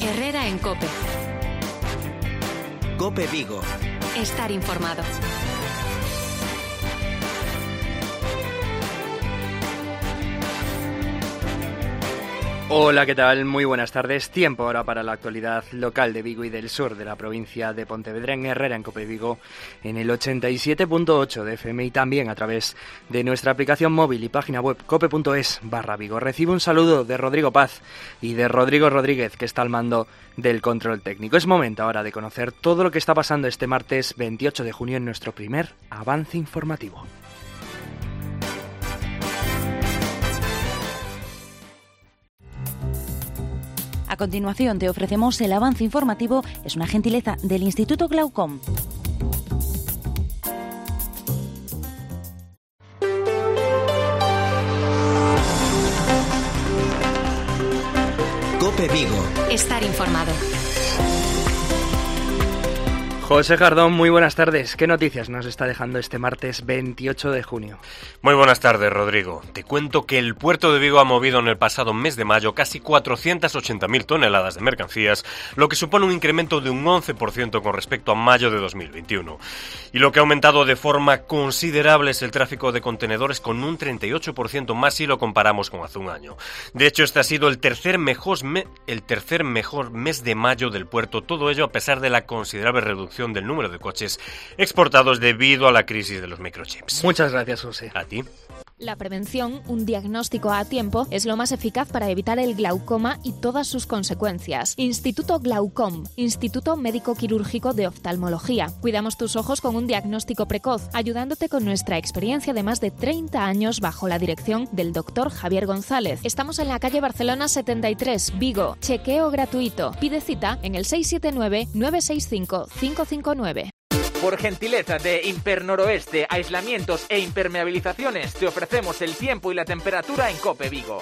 Herrera en COPE. COPE Vigo. Estar informado. Hola, ¿qué tal? Muy buenas tardes. Tiempo ahora para la actualidad local de Vigo y del sur de la provincia de Pontevedra en Herrera en COPE Vigo en el 87.8 de FM y también a través de nuestra aplicación móvil y página web cope.es/Vigo. Recibo un saludo de Rodrigo Paz y de Rodrigo Rodríguez, que está al mando del control técnico. Es momento ahora de conocer todo lo que está pasando este martes 28 de junio en nuestro primer avance informativo. A continuación te ofrecemos el avance informativo, es una gentileza del Instituto Glaucom. COPE Vigo. Estar informado. José Jardón, muy buenas tardes. ¿Qué noticias nos está dejando este martes 28 de junio? Muy buenas tardes, Rodrigo. Te cuento que el puerto de Vigo ha movido en el pasado mes de mayo casi 480.000 toneladas de mercancías, lo que supone un incremento de un 11% con respecto a mayo de 2021. Y lo que ha aumentado de forma considerable es el tráfico de contenedores, con un 38% más si lo comparamos con hace un año. De hecho, este ha sido el tercer mejor mes de mayo del puerto, todo ello a pesar de la considerable reducción del número de coches exportados debido a la crisis de los microchips. Muchas gracias, José. A ti. La prevención, un diagnóstico a tiempo, es lo más eficaz para evitar el glaucoma y todas sus consecuencias. Instituto Glaucom, Instituto Médico Quirúrgico de Oftalmología. Cuidamos tus ojos con un diagnóstico precoz, ayudándote con nuestra experiencia de más de 30 años bajo la dirección del Dr. Javier González. Estamos en la calle Barcelona 73, Vigo. Chequeo gratuito. Pide cita en el 679-965-559. Por gentileza de Impernoroeste, aislamientos e impermeabilizaciones, te ofrecemos el tiempo y la temperatura en COPE Vigo.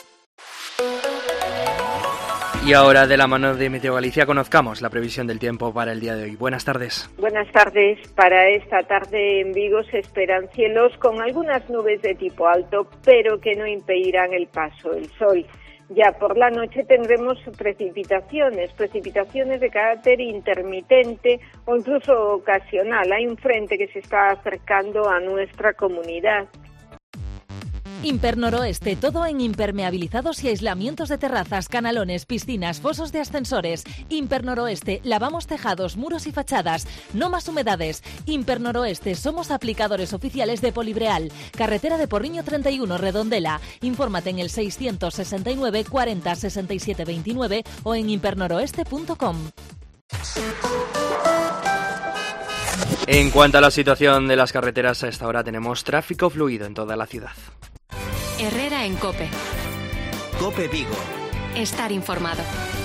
Y ahora, de la mano de Meteo Galicia, conozcamos la previsión del tiempo para el día de hoy. Buenas tardes. Buenas tardes. Para esta tarde en Vigo se esperan cielos con algunas nubes de tipo alto, pero que no impedirán el paso del sol. Ya por la noche tendremos precipitaciones de carácter intermitente o incluso ocasional. Hay un frente que se está acercando a nuestra comunidad. Impernoroeste, todo en impermeabilizados y aislamientos de terrazas, canalones, piscinas, fosos de ascensores. Impernoroeste, lavamos tejados, muros y fachadas. No más humedades. Impernoroeste, somos aplicadores oficiales de Polibreal. Carretera de Porriño 31, Redondela. Infórmate en el 669 40 67 29 o en impernoroeste.com. En cuanto a la situación de las carreteras, a esta hora tenemos tráfico fluido en toda la ciudad. Herrera en COPE. COPE Vigo. Estar informado.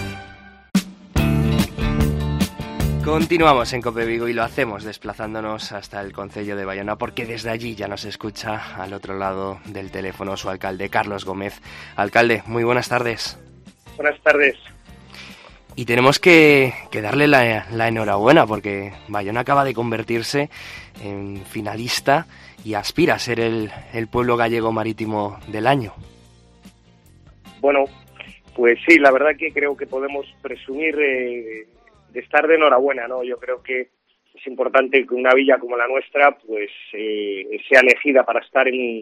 Continuamos en COPE Vigo y lo hacemos desplazándonos hasta el concello de Bayona, porque desde allí ya nos escucha al otro lado del teléfono su alcalde, Carlos Gómez. Alcalde, muy buenas tardes. Buenas tardes. Y tenemos que darle la enhorabuena, porque Bayona acaba de convertirse en finalista y aspira a ser el pueblo gallego marítimo del año. Bueno, pues sí, la verdad que creo que podemos presumir de estar de enhorabuena, ¿no? Yo creo que es importante que una villa como la nuestra pues sea elegida para estar en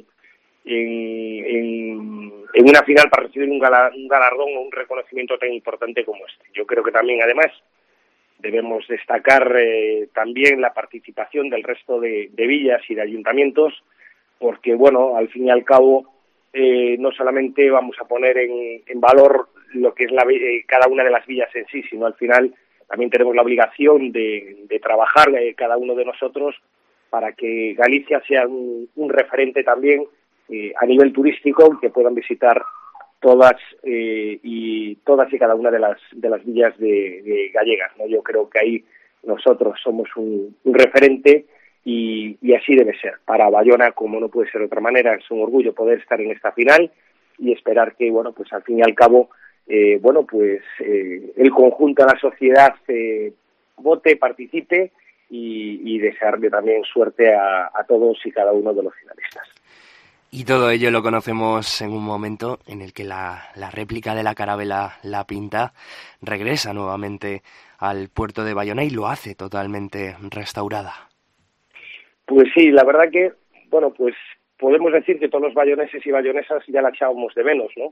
una final, para recibir un galardón o un reconocimiento tan importante como este. Yo creo que también, además, debemos destacar también la participación del resto de villas y de ayuntamientos, porque, bueno, al fin y al cabo, no solamente vamos a poner en valor lo que es cada una de las villas en sí, sino al final también tenemos la obligación de trabajar cada uno de nosotros para que Galicia sea un referente también a nivel turístico, que puedan visitar todas y cada una de las villas de gallegas, ¿no? Yo creo que ahí nosotros somos un referente y así debe ser. Para Bayona, como no puede ser de otra manera, es un orgullo poder estar en esta final y esperar que, bueno, pues al fin y al cabo, el conjunto de la sociedad vote, participe y desearle también suerte a todos y cada uno de los finalistas. Y todo ello lo conocemos en un momento en el que la réplica de la carabela La Pinta regresa nuevamente al puerto de Bayona y lo hace totalmente restaurada. Pues sí, la verdad que, bueno, pues podemos decir que todos los bayoneses y bayonesas ya la echábamos de menos, ¿no?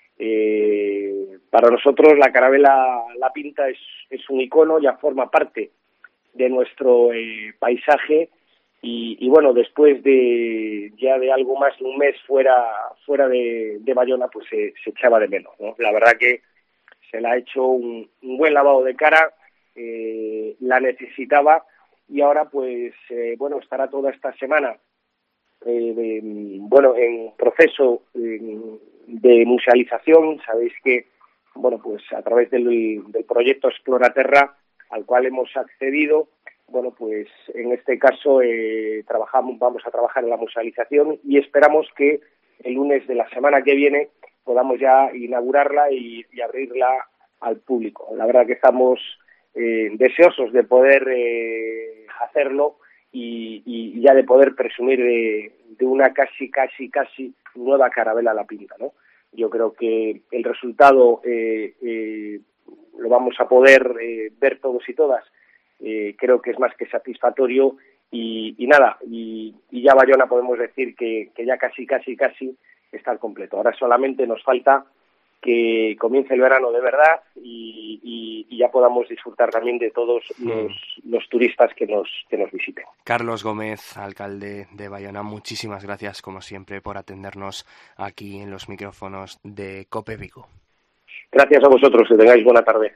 Para nosotros la carabela La Pinta es un icono, ya forma parte de nuestro paisaje y bueno, después de algo más de un mes fuera de Bayona, pues se echaba de menos, ¿no? La verdad que se le ha hecho un buen lavado de cara, la necesitaba y ahora pues bueno, estará toda esta semana en proceso de musealización. Sabéis que bueno, pues a través del proyecto Exploraterra al cual hemos accedido, bueno, pues en este caso vamos a trabajar en la musealización y esperamos que el lunes de la semana que viene podamos ya inaugurarla y abrirla al público. La verdad que estamos deseosos de poder hacerlo y ya de poder presumir de una casi nueva carabela La Pinta, ¿no? Yo creo que el resultado lo vamos a poder ver todos y todas. Creo que es más que satisfactorio y ya Bayona podemos decir que ya casi está al completo. Ahora solamente nos falta que comience el verano de verdad y ya podamos disfrutar también de todos los turistas que nos visiten. Carlos Gómez, alcalde de Bayona, muchísimas gracias como siempre por atendernos aquí en los micrófonos de COPE Vigo. Gracias a vosotros, que tengáis buena tarde.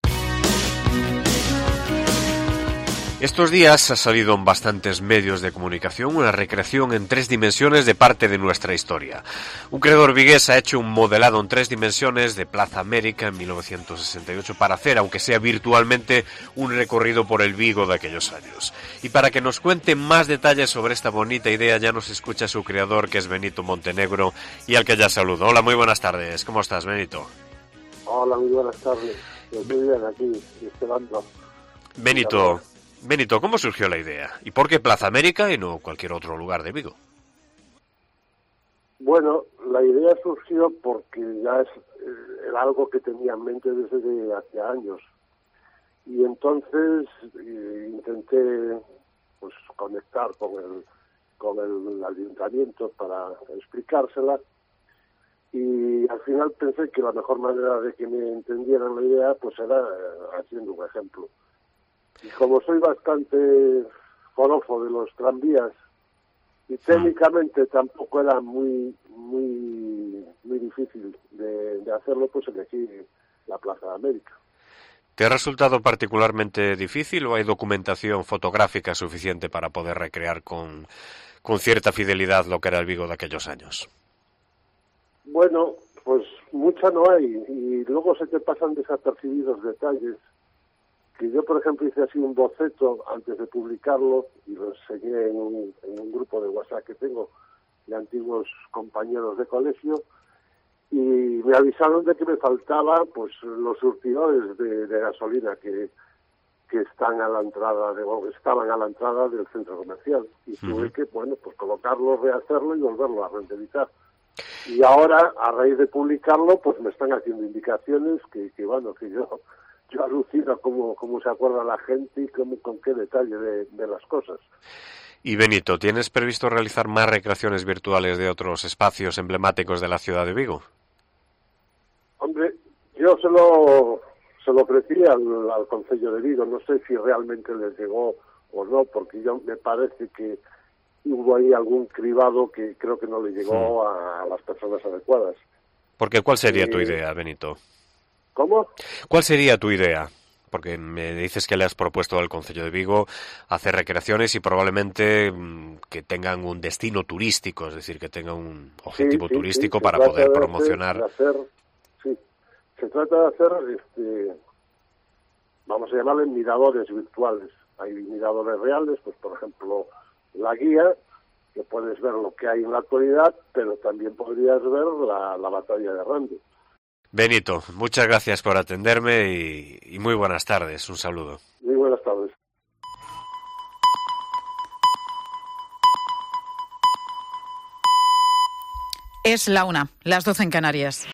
Estos días ha salido en bastantes medios de comunicación una recreación en 3 dimensiones de parte de nuestra historia. Un creador vigués ha hecho un modelado en 3 dimensiones de Plaza América en 1968 para hacer, aunque sea virtualmente, un recorrido por el Vigo de aquellos años. Y para que nos cuente más detalles sobre esta bonita idea ya nos escucha su creador, que es Benito Montenegro, y al que ya saludo. Hola, muy buenas tardes. ¿Cómo estás, Benito? Hola, muy buenas tardes. Estoy bien aquí, esperando. Benito, ¿cómo surgió la idea? ¿Y por qué Plaza América y no cualquier otro lugar de Vigo? Bueno, la idea surgió porque ya era algo que tenía en mente desde hace años. Y entonces intenté pues conectar con el ayuntamiento para explicársela. Y al final pensé que la mejor manera de que me entendieran la idea pues era haciendo un ejemplo. Y como soy bastante forofo de los tranvías y técnicamente tampoco era muy difícil de hacerlo, pues elegí la Plaza de América. ¿Te ha resultado particularmente difícil o hay documentación fotográfica suficiente para poder recrear con cierta fidelidad lo que era el Vigo de aquellos años? Bueno, pues mucha no hay y luego se te pasan desapercibidos detalles. Que yo, por ejemplo, hice así un boceto antes de publicarlo y lo enseñé en un grupo de WhatsApp que tengo de antiguos compañeros de colegio y me avisaron de que me faltaba pues los surtidores de gasolina que están a la entrada estaban a la entrada del centro comercial y tuve que pues colocarlo, rehacerlo y volverlo a renderizar. Y ahora, a raíz de publicarlo, pues me están haciendo indicaciones que yo alucino cómo se acuerda la gente y con qué detalle de las cosas. Y Benito, ¿tienes previsto realizar más recreaciones virtuales de otros espacios emblemáticos de la ciudad de Vigo? Hombre, yo se lo ofrecí al Concello de Vigo, no sé si realmente les llegó o no, porque me parece que hubo ahí algún cribado que creo que no le llegó a las personas adecuadas. Porque ¿cuál sería tu idea, Benito? ¿Cómo? ¿Cuál sería tu idea? Porque me dices que le has propuesto al Concello de Vigo hacer recreaciones y probablemente que tengan un destino turístico, es decir, que tengan un objetivo turístico para poder promocionar. Se trata de hacer, vamos a llamarle miradores virtuales. Hay miradores reales, pues por ejemplo la guía, que puedes ver lo que hay en la actualidad, pero también podrías ver la batalla de Rande. Benito, muchas gracias por atenderme y muy buenas tardes. Un saludo. Muy buenas tardes. Es la 1, las 12 en Canarias.